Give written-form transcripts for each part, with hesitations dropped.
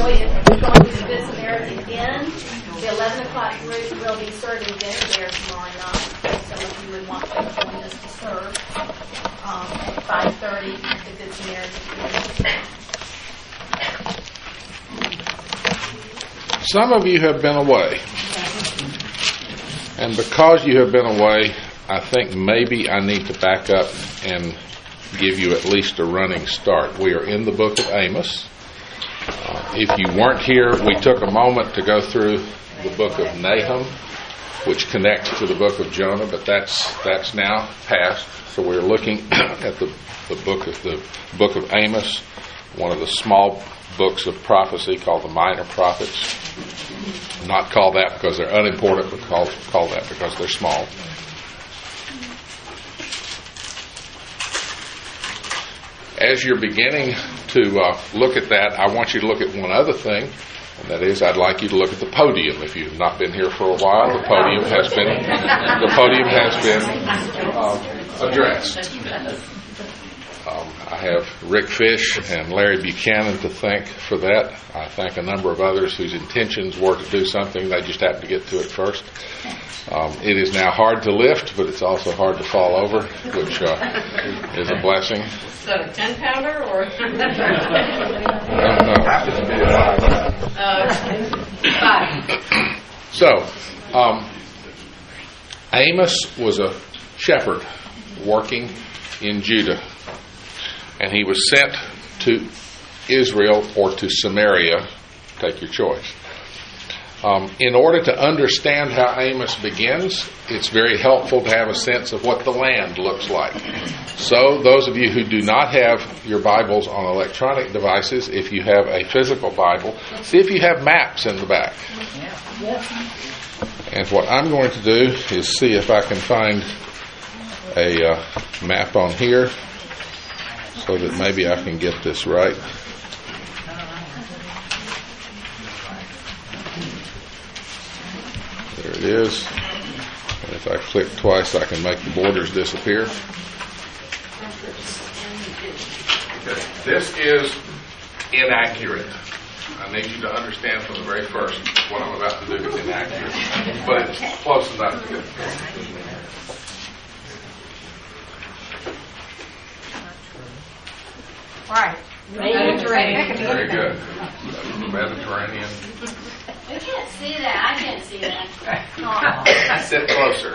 we're going to the Good Samaritan Inn. The 11 o'clock group will be serving dinner there tomorrow night. So if you would want to join us to serve at 5:30 at the Good Samaritan Inn. Some of you have been away. And because you have been away, I think maybe I need to back up and give you at least a running start. We are in the book of Amos. If you weren't here, we took a moment to go through the book of Nahum, which connects to the book of Jonah, but that's now past. So we're looking at the book of Amos, one of the small books of prophecy called the Minor Prophets. Not called that because they're unimportant, but called that because they're small. As you're beginning to look at that, I want you to look at one other thing, and that is I'd like you to look at the podium. If you've not been here for a while, the podium has been addressed. I have Rick Fish and Larry Buchanan to thank for that. I thank a number of others whose intentions were to do something. They just happened to get to it first. It is now hard to lift, but it's also hard to fall over, which is a blessing. Is that a 10-pounder or? So, Amos was a shepherd working in Judah, and he was sent to Israel or to Samaria, take your choice. In order to understand how Amos begins, it's very helpful to have a sense of what the land looks like. So those of you who do not have your Bibles on electronic devices, if you have a physical Bible, see if you have maps in the back. And what I'm going to do is see if I can find a map on here so that maybe I can get this right. There it is. And if I click twice, I can make the borders disappear. Okay. This is inaccurate. I need you to understand from the very first what I'm about to do is inaccurate. But it's close enough to get. Right. Mediterranean. Very good. Mediterranean. We can't see that. I can't see that. Sit closer.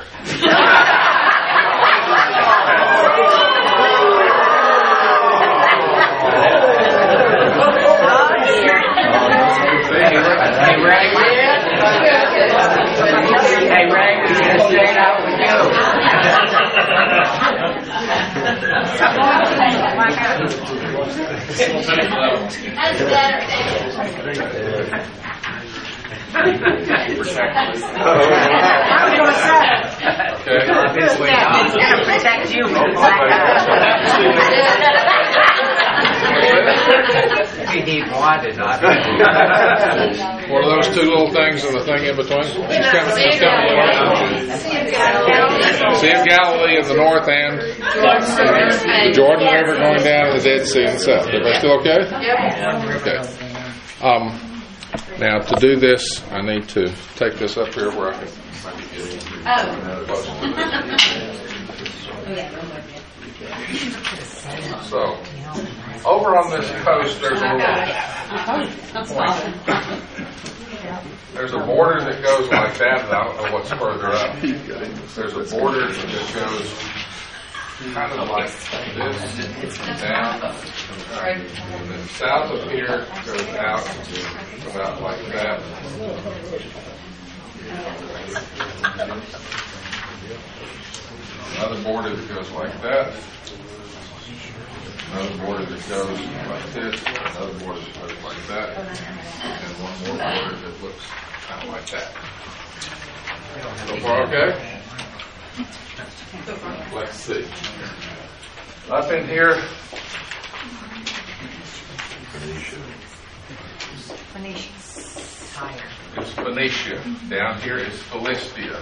Hey, Ray. Hey, Ray, we can stay out with you. That's better. I was going to say. Okay. It's going to protect you from You need wanted, not What are those two little things and the thing in between? She's coming Sea of Galilee in the north and the Jordan River going down to the Dead Sea in the south. Everybody still okay? Yep. Okay. Now, to do this, I need to take this up here where I can maybe get it. So, over on this coast, there's a border that goes like that, and I don't know what's further up. There's a border that goes kind of like this, down, and then south of here goes out about like that. Another border that goes like that. Another border that goes like this. Another border that goes like that. And one more border that looks kind of like that. So far, okay? Let's see. Up in here, is Phoenicia. Down here is Philistia.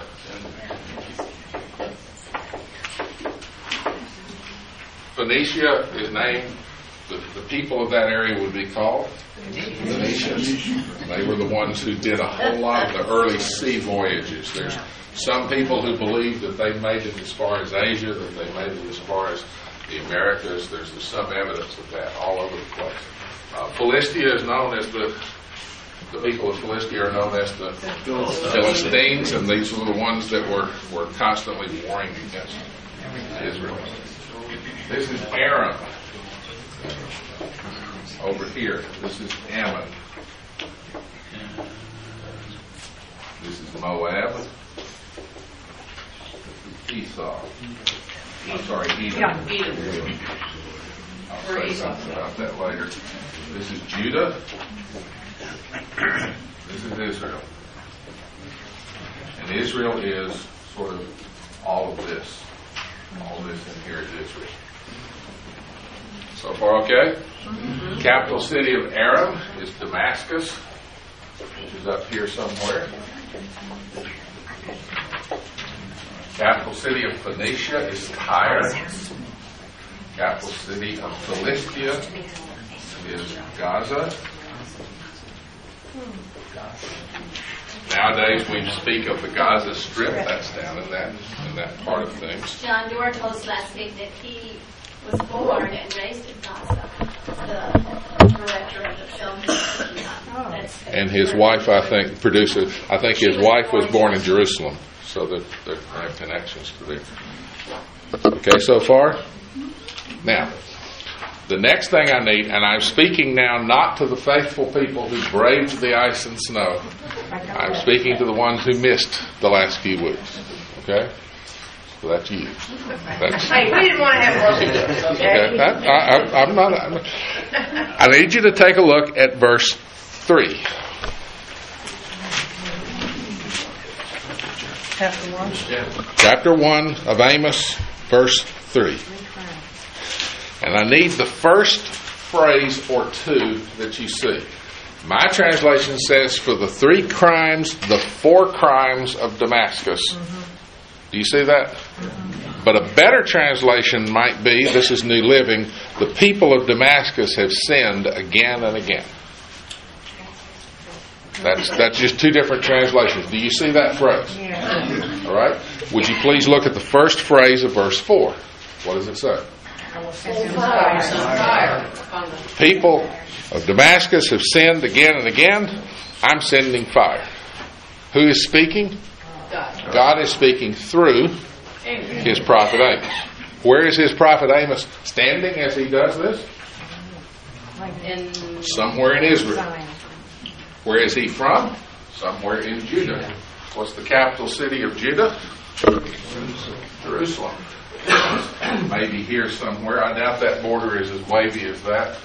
Phoenicia is named, the the people of that area would be called Phoenicians. They were the ones who did a whole lot of the early sea voyages. There's some people who believe that they made it as far as Asia, that they made it as far as the Americas. There's some evidence of that all over the place. Philistia is known as the people of Philistia are known as the Philistines, and these were the ones that were constantly warring against Israel. This is Aram over here. This is Ammon. This is Moab. This is Esau. I'm sorry, Edom. I'll say something about that later. This is Judah. This is Israel. And Israel is sort of all of this. All of this in here is Israel. So far, okay? Mm-hmm. Capital city of Aram is Damascus, which is up here somewhere. Capital city of Phoenicia is Tyre. Capital city of Philistia is Gaza. Nowadays we speak of the Gaza Strip. That's down in that part of things. John Doerr told us last week that he was born and raised in Gaza. The director of the film. And his wife, I think, produces. I think his wife was born in Jerusalem, so that they have connections to there. Okay, so far. Now, the next thing I need, and I'm speaking now not to the faithful people who braved the ice and snow. I'm speaking to the ones who missed the last few weeks. Okay? So that's you. Hey, we didn't want to have worship. Okay? I'm not. I need you to take a look at verse 3. Chapter 1 of Amos, verse 3. And I need the first phrase or two that you see. My translation says, for the 3 crimes, the 4 crimes of Damascus. Do you see that? But a better translation might be, this is New Living, the people of Damascus have sinned again and again. That's just 2 different translations. Do you see that phrase? Yeah. All right. Would you please look at the first phrase of verse 4? What does it say? People of Damascus have sinned again and again. I'm sending fire. Who is speaking? God is speaking through his prophet Amos. Where is his prophet Amos standing as he does this? Somewhere in Israel. Where is he from? Somewhere in Judah. What's the capital city of Judah? Jerusalem. Maybe here somewhere. I doubt that border is as wavy as that.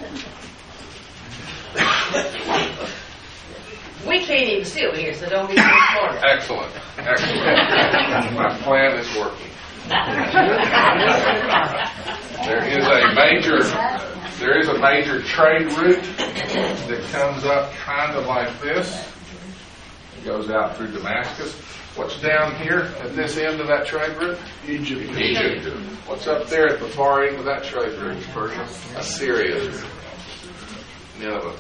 We can't even see over here, so don't be too smart. Excellent. My plan is working. There is a major trade route that comes up kind of like this. It goes out through Damascus. What's down here at this end of that trade route? Egypt. What's up there at the far end of that trade route? Persia. Assyria. Nineveh.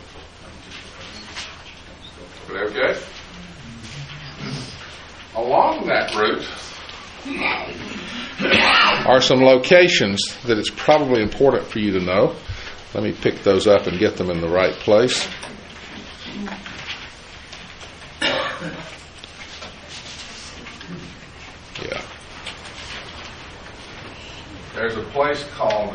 Okay? Along that route are some locations that it's probably important for you to know. Let me pick those up and get them in the right place. Yeah. There's a place called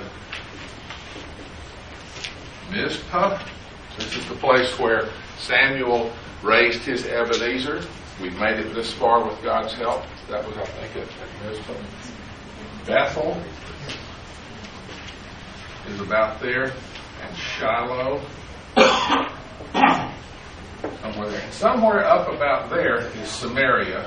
Mizpah. This is the place where Samuel raised his Ebenezer. We've made it this far with God's help. That was, I think, at Mizpah. Bethel is about there, and Shiloh somewhere there. And somewhere up about there is Samaria,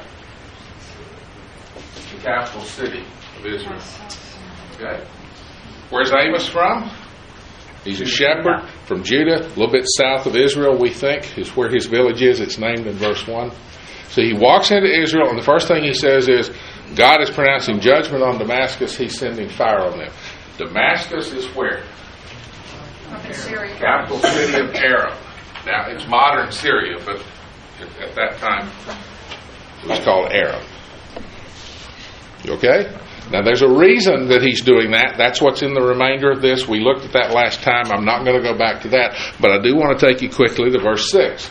the capital city of Israel. Okay, where's Amos from? He's a shepherd from Judah, a little bit south of Israel, we think, is where his village is. It's named in verse 1. So he walks into Israel, and the first thing he says is, God is pronouncing judgment on Damascus. He's sending fire on them. Damascus is where? Capital city of Aram. Now, it's modern Syria, but at that time, it was called Aram. You okay? Now, there's a reason that he's doing that. That's what's in the remainder of this. We looked at that last time. I'm not going to go back to that, but I do want to take you quickly to verse 6.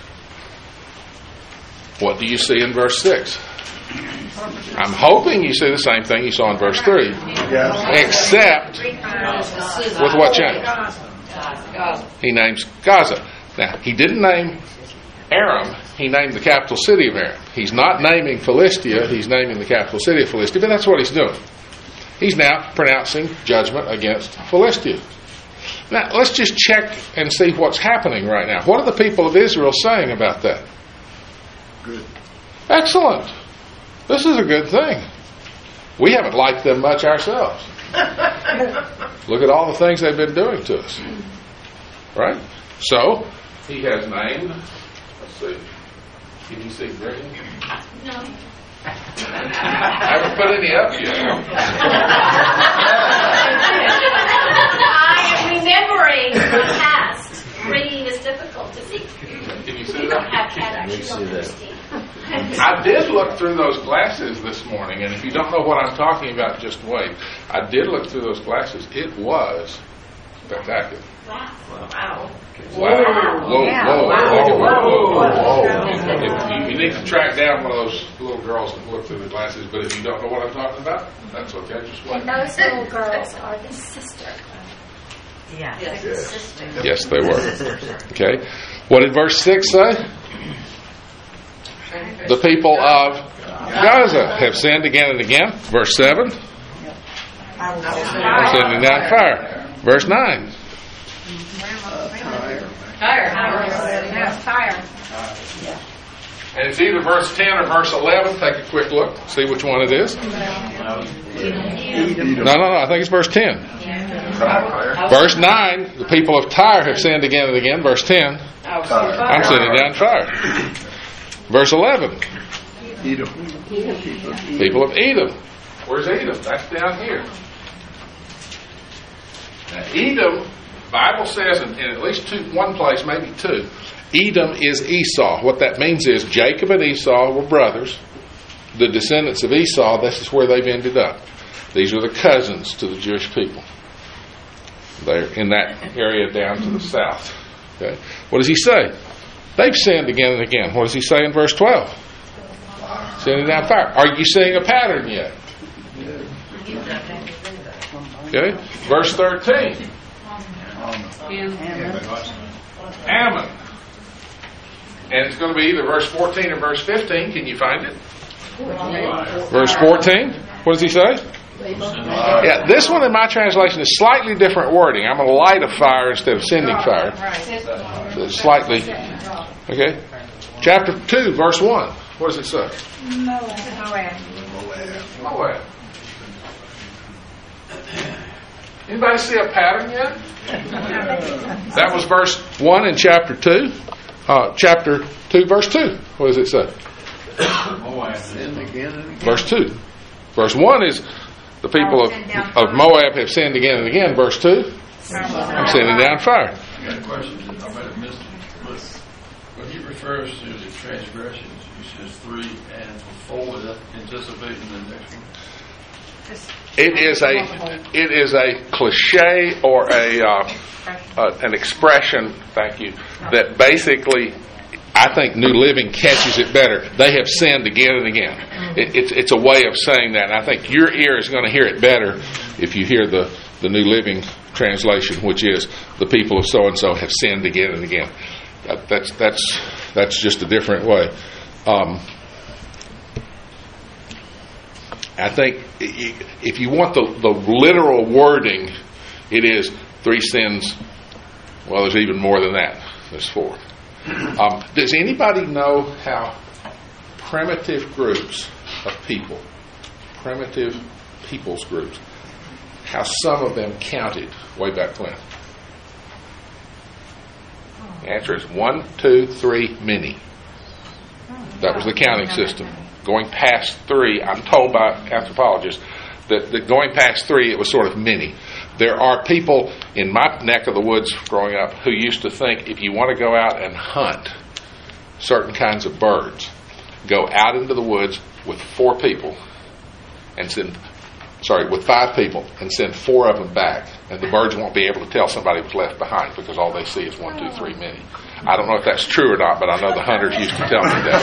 What do you see in verse 6? I'm hoping you see the same thing you saw in verse 3. Except with what change? He names Gaza. Now, he didn't name Aram. He named the capital city of Aram. He's not naming Philistia. He's naming the capital city of Philistia, but that's what he's doing. He's now pronouncing judgment against Philistia. Now, let's just check and see what's happening right now. What are the people of Israel saying about that? Good. Excellent. This is a good thing. We haven't liked them much ourselves. Look at all the things they've been doing to us. Right? So, he has named, let's see, can you see green? No. I haven't put any up yet. I am remembering the past. Reading is difficult to see. Can you see You don't that? have cat actually. I did look through those glasses this morning, and if you don't know what I'm talking about, just wait. I did look through those glasses. It was spectacular. Wow. Wow. Wow. Whoa, Wow. whoa. You need to track down one of those little girls and look through the glasses, but if you don't know what I'm talking about, that's okay. Just wait. And those little girls are the sister. Yes, they were. Okay. What did verse 6 say? The people of Gaza have sinned again and again. Verse 7. They're sending down fire. Verse 9. Fire. And it's either verse 10 or verse 11. Take a quick look. See which one it is. No. I think it's verse 10. Verse 9. The people of Tyre have sinned again and again. Verse 10. I'm sending down fire. Verse 11. Edom. People of Edom. Where's Edom? That's down here. Now, Edom, Bible says in at least one place, maybe two, Edom is Esau. What that means is Jacob and Esau were brothers. The descendants of Esau, this is where they've ended up. These are the cousins to the Jewish people. They're in that area down to the south. Okay. What does he say? They've sinned again and again. What does he say in verse 12? Sending down fire. Are you seeing a pattern yet? Okay. Verse 13. Ammon. And it's going to be either verse 14 or verse 15. Can you find it? Verse 14. What does he say? Yeah, this one in my translation is slightly different wording. I'm going to light a fire instead of sending fire. So slightly. Okay. Chapter 2, verse 1. What does it say? Moab. Anybody see a pattern yet? That was verse 1 in chapter 2. Chapter 2, verse 2. What does it say? Verse 2. Verse 1 is the people of Moab have sinned again and again. Verse 2, I'm sending down fire. I got a question. I might have missed it. But when he refers to the transgressions, he says 3 and 4. Is that anticipating the next one? It is a cliche or an expression. Thank you. That basically, I think New Living catches it better. They have sinned again and again. It's a way of saying that. And I think your ear is going to hear it better if you hear the New Living translation, which is the people of so and so have sinned again and again. That's just a different way. I think if you want the literal wording, it is 3 sins. Well, there's even more than that. There's 4. Does anybody know how primitive groups of people, primitive peoples groups, how some of them counted way back when? The answer is 1, 2, 3, many. That was the counting system. Going past 3, I'm told by anthropologists that going past 3, it was sort of many. There are people in my neck of the woods growing up who used to think if you want to go out and hunt certain kinds of birds, go out into the woods with 4 people and with 5 people and send 4 of them back, and the birds won't be able to tell somebody was left behind because all they see is 1, 2, 3 many. I don't know if that's true or not, but I know the hunters used to tell me that.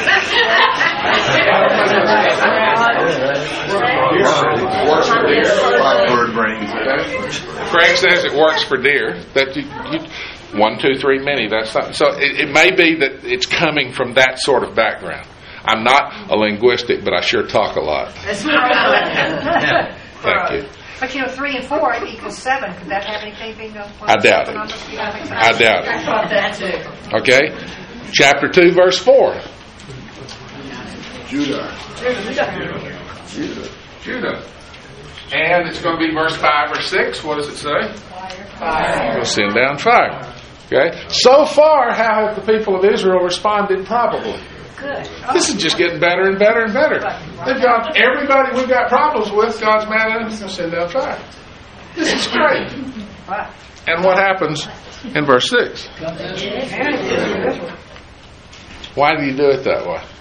Works for deer. Blackbird brains. Craig says it works for deer. That 1, 2, 3 many. That's something. So it may be that it's coming from that sort of background. I'm not a linguistic, but I sure talk a lot. That's right. Thank you. But 3 and 4 equals 7. Could that have anything? I doubt it. I doubt it. Okay? Chapter 2, verse 4. Judah. And it's going to be verse 5 or 6. What does it say? Fire. We'll send down fire. Okay? So far, how have the people of Israel responded? Probably. Good. This is just getting better and better and better. They've got everybody we've got problems with. God's mad at us and send down fire. This is great. And what happens in verse 6? Why did he do it that way?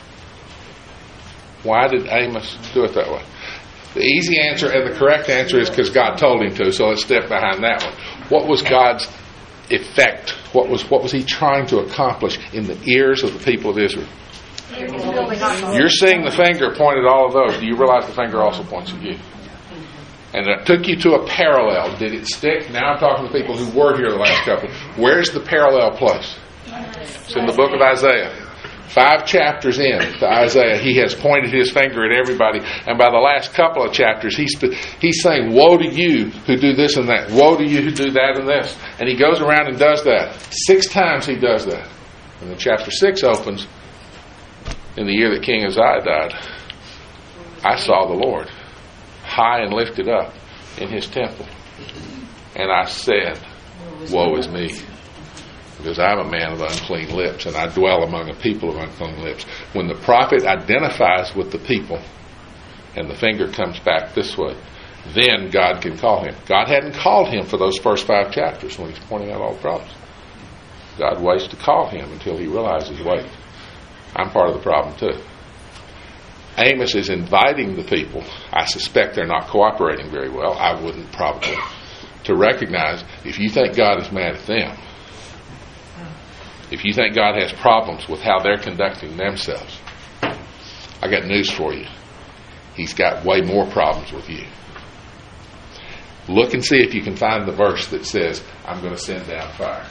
Why did Amos do it that way? The easy answer and the correct answer is because God told him to. So let's step behind that one. What was God's effect? What was he trying to accomplish in the ears of the people of Israel? You're seeing the finger pointed at all of those. Do you realize the finger also points at you? And it took you to a parallel. Did it stick? Now I'm talking to people who were here the last couple. Where's the parallel place? It's in the book of Isaiah. 5 chapters in to Isaiah, he has pointed his finger at everybody. And by the last couple of chapters, he's saying, woe to you who do this and that. Woe to you who do that and this. And he goes around and does that. 6 times he does that. And then chapter 6 opens, in the year that King Uzziah died, I saw the Lord high and lifted up in his temple. And I said, woe is me. Because I'm a man of unclean lips, and I dwell among a people of unclean lips. When the prophet identifies with the people, and the finger comes back this way, then God can call him. God hadn't called him for those first 5 chapters when he's pointing out all the problems. God waits to call him until he realizes, wait, I'm part of the problem too. Amos is inviting the people. I suspect they're not cooperating very well. I wouldn't probably. To recognize, if you think God is mad at them, if you think God has problems with how they're conducting themselves, I got news for you. He's got way more problems with you. Look and see if you can find the verse that says, I'm going to send down fire.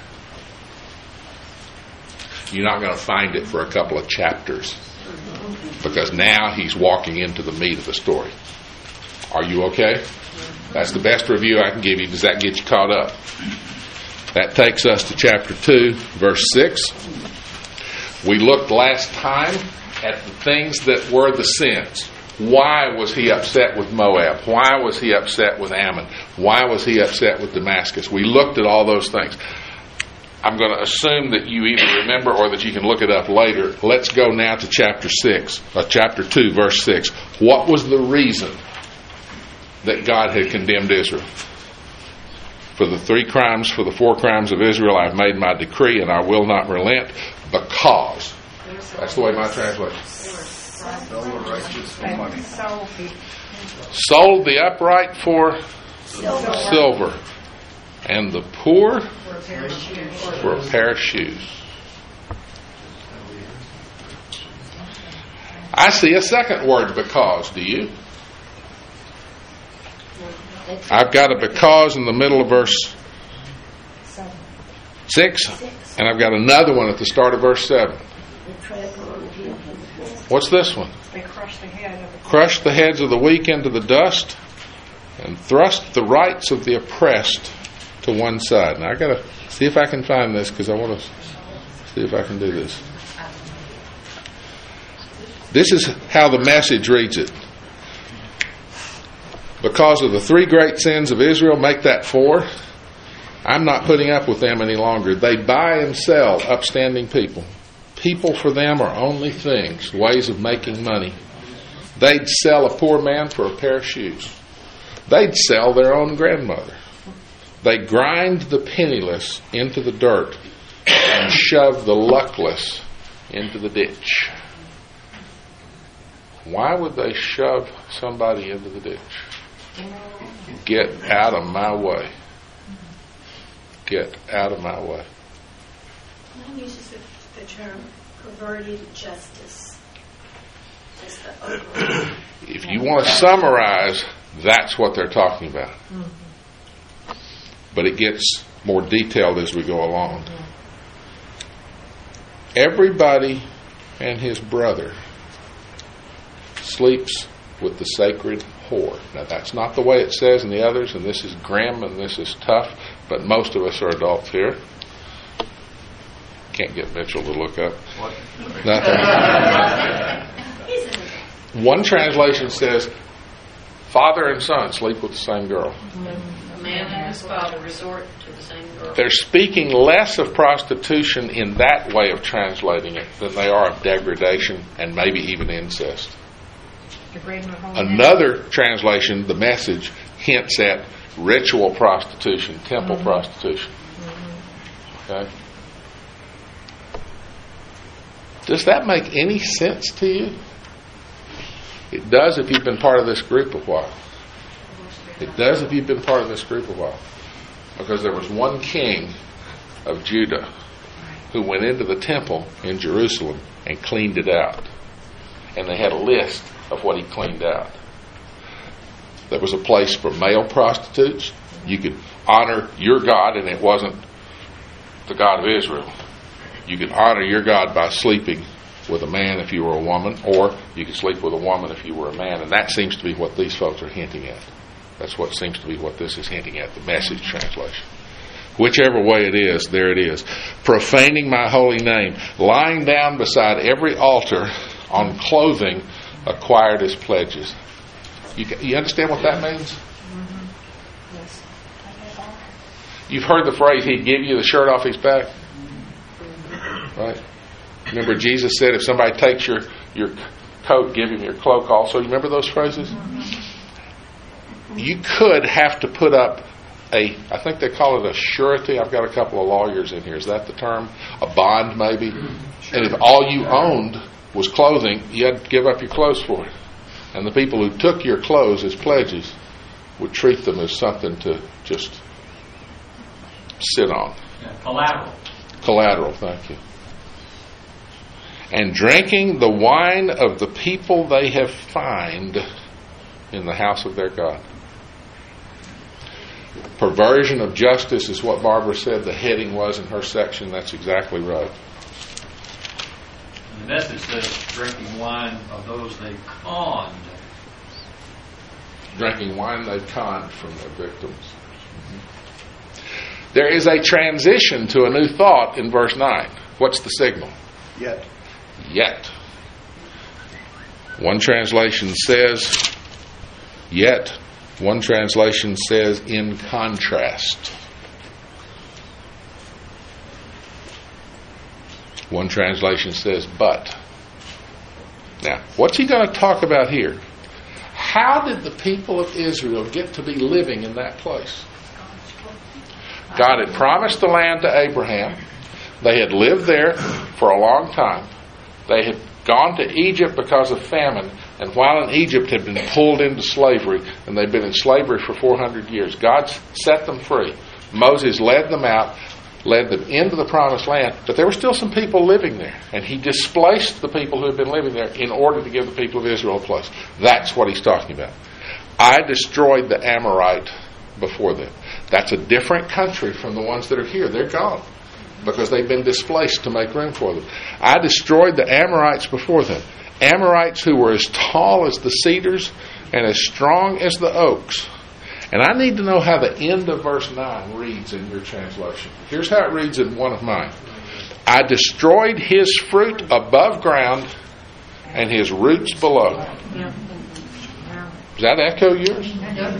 You're not going to find it for a couple of chapters, because now he's walking into the meat of the story. Are you okay? That's the best review I can give you. Does that get you caught up? That takes us to chapter 2, verse 6. We looked last time at the things that were the sins. Why was he upset with Moab? Why was he upset with Ammon? Why was he upset with Damascus? We looked at all those things. I'm going to assume that you either remember or that you can look it up later. Let's go now to chapter 2, verse 6. What was the reason that God had condemned Israel? For the 3 crimes, for the 4 crimes of Israel, I've made my decree, and I will not relent, because. That's the way my translation. Sold the upright for silver, and the poor for a pair of shoes. I see a second word, because. Do you? I've got a because in the middle of verse 6, and I've got another one at the start of verse 7. What's this one? They crushed the heads of the weak into the dust, and thrust the rights of the oppressed to one side. Now I've got to see if I can find this, because I want to see if I can do this. This is how the Message reads it. Because of the 3 great sins of Israel, make that 4. I'm not putting up with them any longer. They buy and sell upstanding people. People for them are only things, ways of making money. They'd sell a poor man for a pair of shoes. They'd sell their own grandmother. They grind the penniless into the dirt and shove the luckless into the ditch. Why would they shove somebody into the ditch? Get out of my way. Get out of my way. Mine uses the term perverted justice. Just the overall. If you want to summarize, that's what they're talking about. But it gets more detailed as we go along. Everybody and his brother sleeps with the sacred whore. Now, that's not the way it says in the others, and this is grim and this is tough, but most of us are adults here. Can't get Mitchell to look up. Nothing. One translation says, father and son sleep with the same girl. A man and his father resort to the same girl. They're speaking less of prostitution in that way of translating it than they are of degradation and maybe even incest. Another translation, the Message, hints at ritual prostitution, temple prostitution. Okay? Does that make any sense to you? It does if you've been part of this group a while. It does if you've been part of this group a while. Because there was one king of Judah who went into the temple in Jerusalem and cleaned it out. And they had a list of what he cleaned out. There was a place for male prostitutes. You could honor your God, and it wasn't the God of Israel. You could honor your God by sleeping with a man if you were a woman, or you could sleep with a woman if you were a man. And that seems to be what these folks are hinting at. That's what seems to be what this is hinting at, the Message translation. Whichever way it is, there it is. Profaning my holy name, lying down beside every altar on clothing acquired as pledges. You understand what that means? You've heard the phrase, he'd give you the shirt off his back. Right? Remember Jesus said, if somebody takes your coat, give him your cloak also. You remember those phrases? You could have to put up I think they call it a surety. I've got a couple of lawyers in here. Is that the term? A bond, maybe? And if all you owned was clothing, you had to give up your clothes for it. And the people who took your clothes as pledges would treat them as something to just sit on. Collateral. Collateral, thank you. And drinking the wine of the people they have fined in the house of their God. Perversion of justice is what Barbara said the heading was in her section. That's exactly right. The Message says drinking wine of those they conned. Drinking wine they conned from their victims. There is a transition to a new thought in verse 9. What's the signal? Yet. Yet. One translation says yet. One translation says in contrast. One translation says but. Now, what's he going to talk about here? How did the people of Israel get to be living in that place? God had promised the land to Abraham. They had lived there for a long time. They had gone to Egypt because of famine, and while in Egypt had been pulled into slavery, and they'd been in slavery for 400 years. God set them free. Moses led them out, led them into the promised land, but there were still some people living there, and he displaced the people who had been living there in order to give the people of Israel a place. That's what he's talking about. I destroyed the Amorite before them. That's a different country from the ones that are here. They're gone because they've been displaced to make room for them. I destroyed the Amorites before them. Amorites who were as tall as the cedars and as strong as the oaks. And I need to know how the end of verse 9 reads in your translation. Here's how it reads in one of mine. I destroyed his fruit above ground and his roots below. Does that echo yours?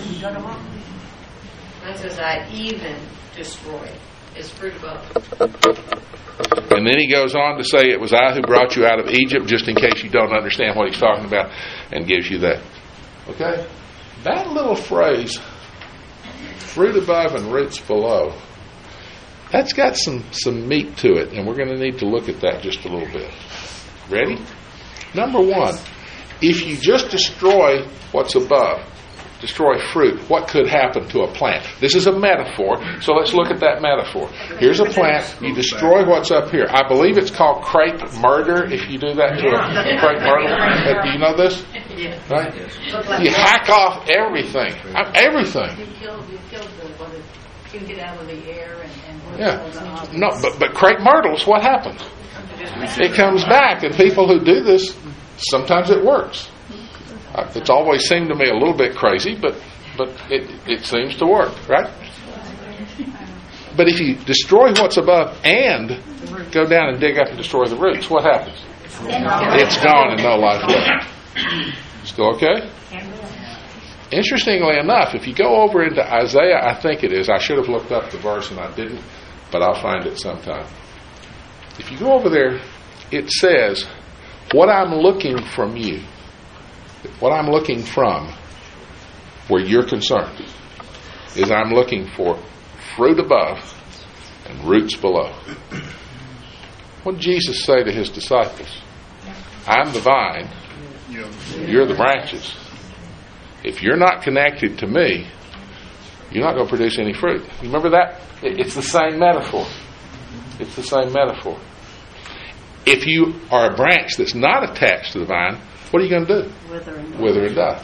That says, I even destroyed his fruit above. And then he goes on to say, it was I who brought you out of Egypt, just in case you don't understand what he's talking about, and gives you that. Okay? That little phrase, fruit above and roots below, that's got some meat to it, and we're going to need to look at that just a little bit. Ready? Number one, if you just destroy what's above, destroy fruit, what could happen to a plant? This is a metaphor, so let's look at that metaphor. Here's a plant, you destroy what's up here. I believe it's called crepe murder if you do that to a crepe myrtle. Do you know this? Right? You hack off everything. Everything. You killed what it can get out of the air and Yeah. No, but crepe myrtles, what happens? It comes back, and people who do this, sometimes it works. It's always seemed to me a little bit crazy, but it seems to work, right? But if you destroy what's above and go down and dig up and destroy the roots, what happens? It's gone and no life left. Still okay? Interestingly enough, if you go over into Isaiah, I think it is. I should have looked up the verse and I didn't, but I'll find it sometime. If you go over there, it says, what I'm looking from you, what I'm looking from, where you're concerned, is I'm looking for fruit above and roots below. What did Jesus say to his disciples? I'm the vine, you're the branches. If you're not connected to me, you're not going to produce any fruit. Remember that? It's the same metaphor. It's the same metaphor. If you are a branch that's not attached to the vine, what are you going to do? Wither and die.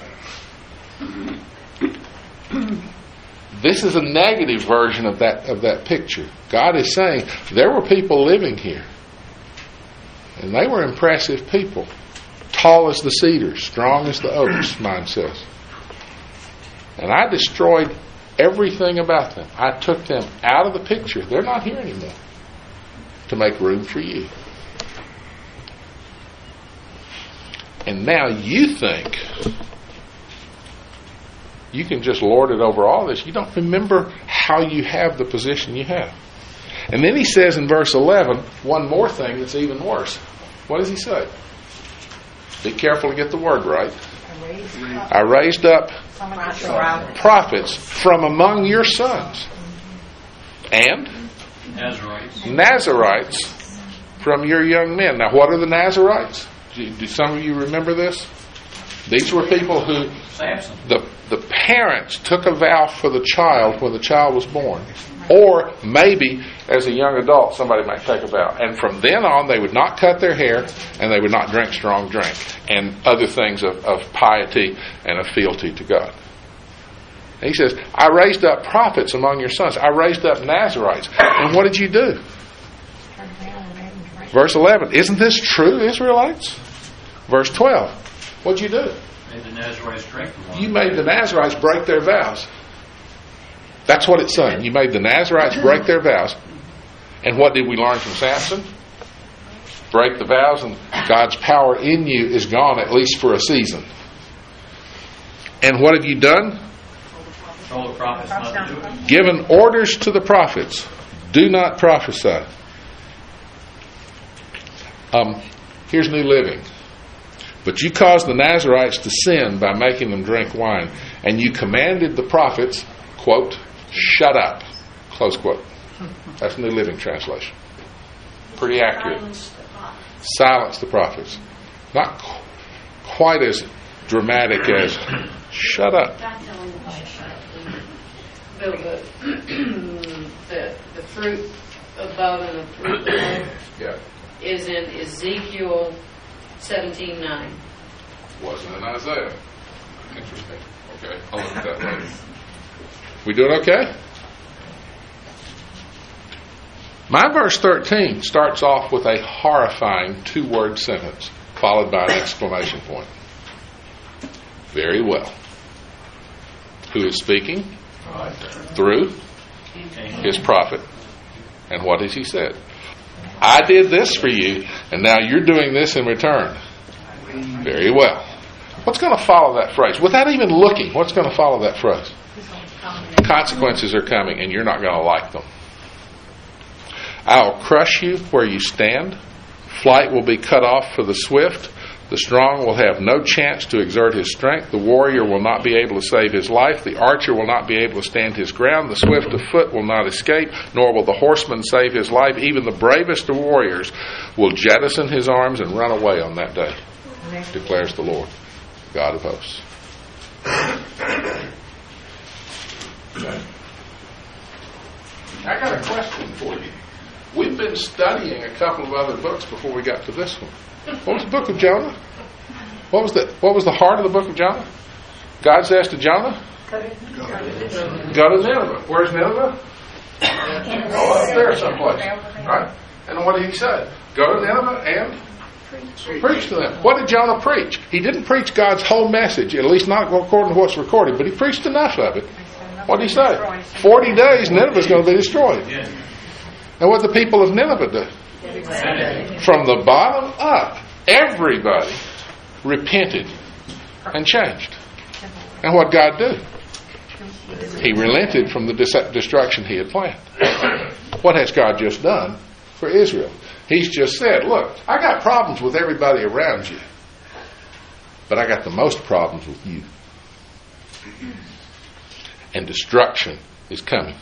This is a negative version of that picture. God is saying there were people living here, and they were impressive people, tall as the cedars, strong as the oaks, mine says. And I destroyed everything about them. I took them out of the picture. They're not here anymore to make room for you. And now you think you can just lord it over all this. You don't remember how you have the position you have. And then he says in verse 11, one more thing that's even worse. What does he say? Be careful to get the word right. I raised up prophets from among your sons and Nazarites from your young men. Now, what are the Nazarites? Do some of you remember this? These were people who the parents took a vow for the child when the child was born. Or maybe as a young adult somebody might take a vow. And from then on they would not cut their hair and they would not drink strong drink and other things of piety and of fealty to God. And he says, I raised up prophets among your sons. I raised up Nazarites. And what did you do? Verse 11, isn't this true, Israelites? Verse 12, what'd you do? Made the Nazarites drink the wine. You made the Nazarites break their vows. That's what it's saying. You made the Nazarites break their vows. And what did we learn from Samson? Break the vows and God's power in you is gone, at least for a season. And what have you done? Told the prophets not to do it. Given orders to the prophets. Do not prophesy. Here's New Living. But you caused the Nazarites to sin by making them drink wine. And you commanded the prophets, quote, shut up, close quote. That's New Living Translation. Pretty accurate. Silence the prophets. Not quite as dramatic as shut up. The fruit above and the fruit below is in Ezekiel 17:9. Wasn't in Isaiah. Interesting. Okay, I'll look at that later. We doing okay? My verse 13 starts off with a horrifying 2-word sentence followed by an exclamation point. Very well. Who is speaking? Through his prophet. And what has he said? I did this for you, and now you're doing this in return. Very well. What's going to follow that phrase? Without even looking, what's going to follow that phrase? Consequences are coming, and you're not going to like them. I'll crush you where you stand. Flight will be cut off for the swift. The strong will have no chance to exert his strength. The warrior will not be able to save his life. The archer will not be able to stand his ground. The swift of foot will not escape, nor will the horseman save his life. Even the bravest of warriors will jettison his arms and run away on that day, declares the Lord, God of hosts. I got a question for you. We've been studying a couple of other books before we got to this one. What was the book of Jonah? What was the heart of the book of Jonah? God says to Jonah, go to Nineveh. Where's Nineveh? Oh, up there someplace. Right? And what did he say? Go to Nineveh and preach to them. What did Jonah preach? He didn't preach God's whole message, at least not according to what's recorded, but he preached enough of it. What did he say? 40 days, Nineveh's going to be destroyed. And what did the people of Nineveh do? From the bottom up, everybody repented and changed. And what did God do? He relented from the destruction he had planned. What has God just done for Israel? He's just said, look, I got problems with everybody around you, but I got the most problems with you. And destruction is coming.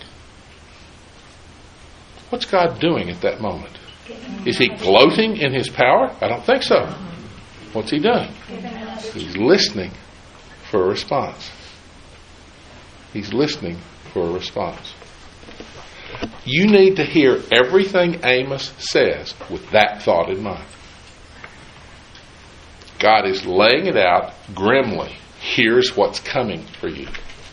What's God doing at that moment? Is he gloating in his power? I don't think so. What's he doing? He's listening for a response. He's listening for a response. You need to hear everything Amos says with that thought in mind. God is laying it out grimly. Here's what's coming for you.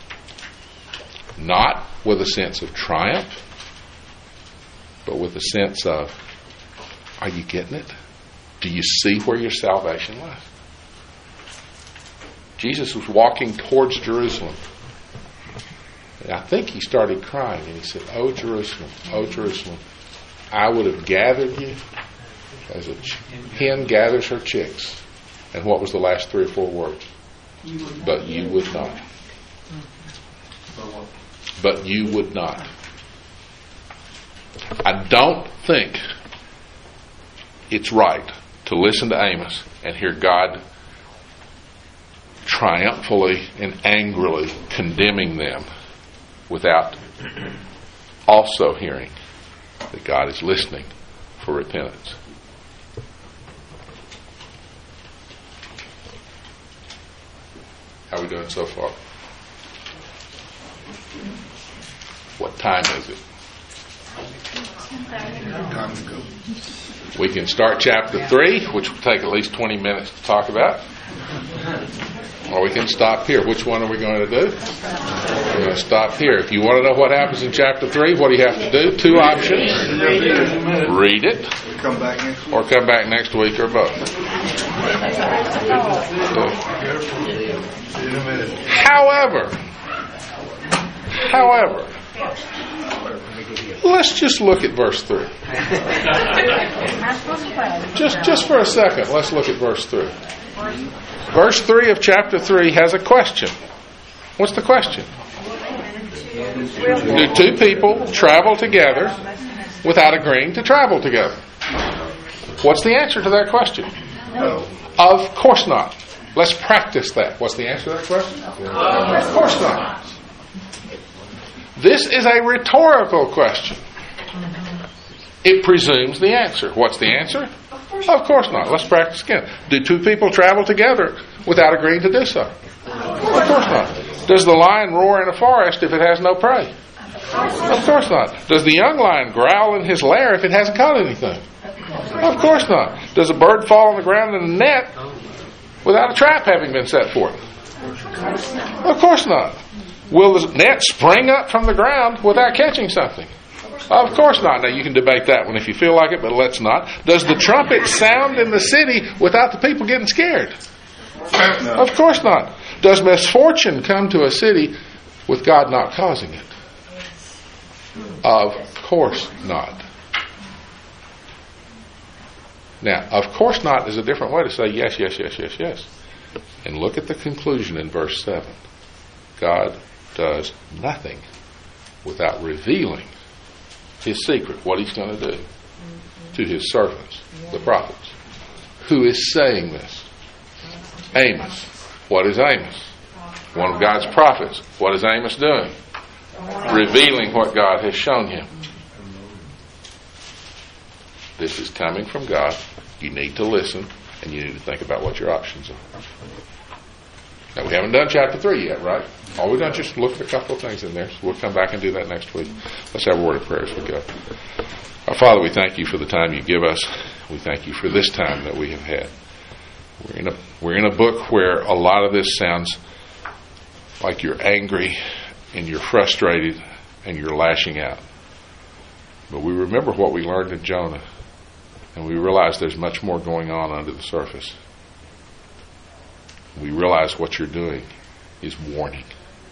Not with a sense of triumph, but with a sense of, are you getting it? Do you see where your salvation lies? Jesus was walking towards Jerusalem. And I think he started crying and he said, oh Jerusalem, I would have gathered you as a hen gathers her chicks. And what was the last 3 or 4 words? But you would not. But you would not. I don't think it's right to listen to Amos and hear God triumphantly and angrily condemning them without also hearing that God is listening for repentance. How are we doing so far? What time is it? Time to go. We can start chapter 3, which will take at least 20 minutes to talk about. Or we can stop here. Which one are we going to do? We're going to stop here. If you want to know what happens in chapter 3, what do you have to do? 2 options. Read it. Come back next week. Or come back next week, or both. However, let's just look at verse 3. Just for a second, let's look at verse 3. Verse 3 of chapter 3 has a question. What's the question? Do 2 people travel together without agreeing to travel together? What's the answer to that question? No. Of course not. Let's practice that. What's the answer to that question? Of course not. This is a rhetorical question. It presumes the answer. What's the answer? Of course not. Let's practice again. Do 2 people travel together without agreeing to do so? Of course not. Does the lion roar in a forest if it has no prey? Of course not. Does the young lion growl in his lair if it hasn't caught anything? Of course not. Does a bird fall on the ground in a net without a trap having been set for it? Of course not. Will the net spring up from the ground without catching something? Of course not. Now you can debate that one if you feel like it, but let's not. Does the trumpet sound in the city without the people getting scared? No. Of course not. Does misfortune come to a city with God not causing it? Of course not. Now, of course not is a different way to say yes, yes, yes, yes, yes. And look at the conclusion in verse 7. God does nothing without revealing his secret, what he's going to do to his servants, the prophets. Who is saying this? Amos. What is Amos? One of God's prophets. What is Amos doing? Revealing what God has shown him. This is coming from God. You need to listen, and you need to think about what your options are. Now, we haven't done chapter 3 yet, right? All we've done is just look at a couple of things in there. So we'll come back and do that next week. Let's have a word of prayer as we go. Our Father, we thank you for the time you give us. We thank you for this time that we have had. We're in a book where a lot of this sounds like you're angry and you're frustrated and you're lashing out. But we remember what we learned in Jonah, and we realize there's much more going on under the surface. We realize what you're doing is warning.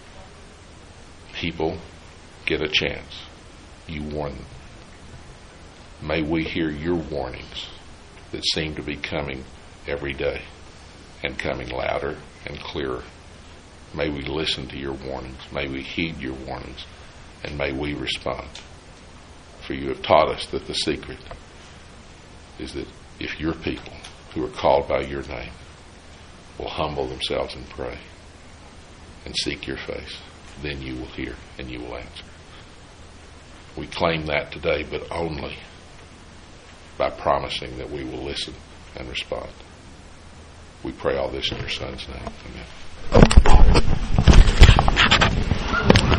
People get a chance. You warn them. May we hear your warnings that seem to be coming every day and coming louder and clearer. May we listen to your warnings. May we heed your warnings. And may we respond. For you have taught us that the secret is that if your people who are called by your name will humble themselves and pray and seek your face, then you will hear and you will answer. We claim that today, but only by promising that we will listen and respond. We pray all this in your Son's name. Amen.